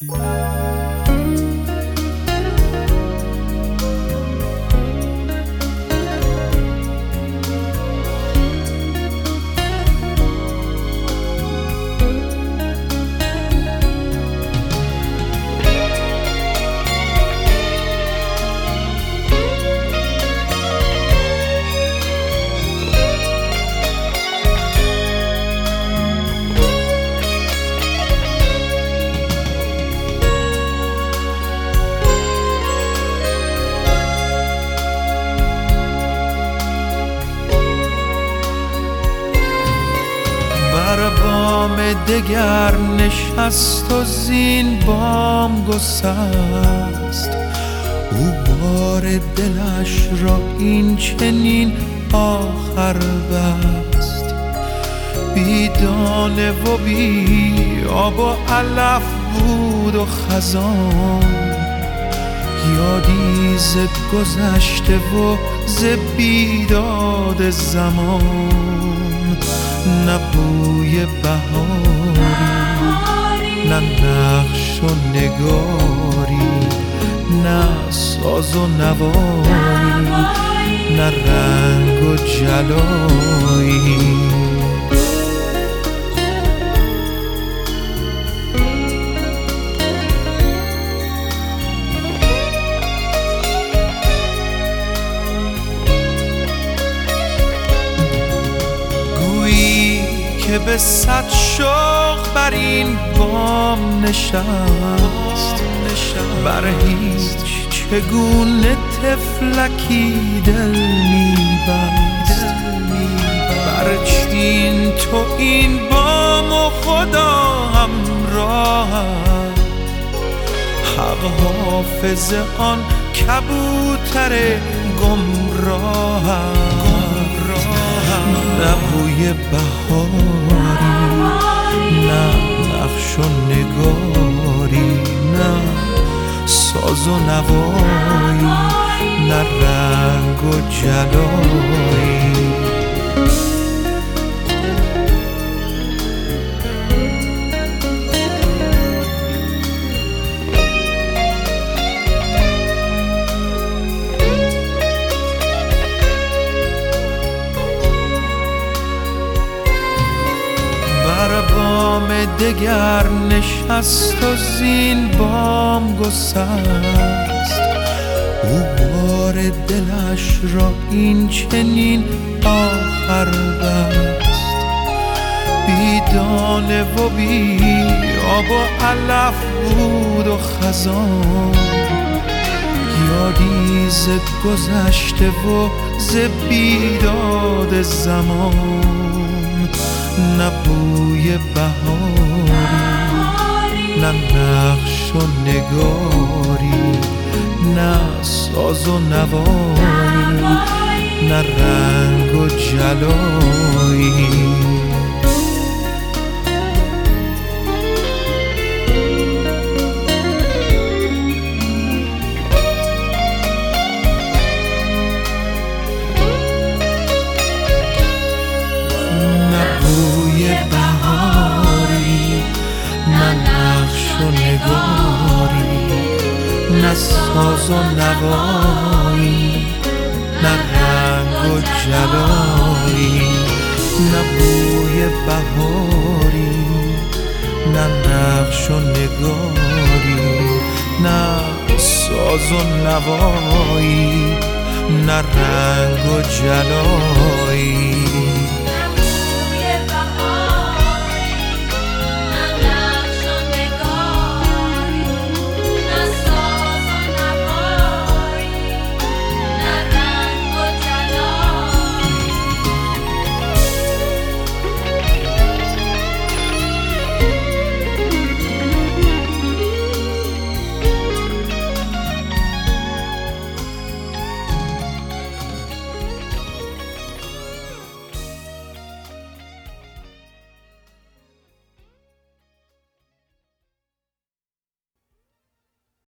بر بام دگر نشست و زین بام گسست، او بار دلش را این چنین آخر بست. بی دانه و بی آب و علف بود و خزان، یادی ز گذشته و ز بیداد زمان. نه بوی بهاری، نه نقش و نگاری، نه ساز و نوایی، نه رنگ و جلایی. که به صد شوق بر این بام نشست، بر هیچ چگونه طفلکی دل می‌بست. بر چین تو این بام و خدا همراهت، حق حافظ آن کبوتر گمراهت. نه بوی بهاری، نه نقش و نگاری، نه ساز و نوایی، نه رنگ و جلایی. بر بام دگر نشست و زین بام گسست، او بار دلش را این چنین آخر بست. بی دانه و بی آب و علف بود و خزان، یادی ز گذشته و ز بیداد زمان. نه بوی بهاری، نه نقش و نگاری، نه ساز و نوایی، نه رنگ و جلایی. بوی بهاری، نه نقش و نگاری، نه ساز و نوایی، نه رنگ و جلایی. نه بوی بهاری، نه نقش و نگاری، نه ساز و نوایی، نه رنگ و جلایی.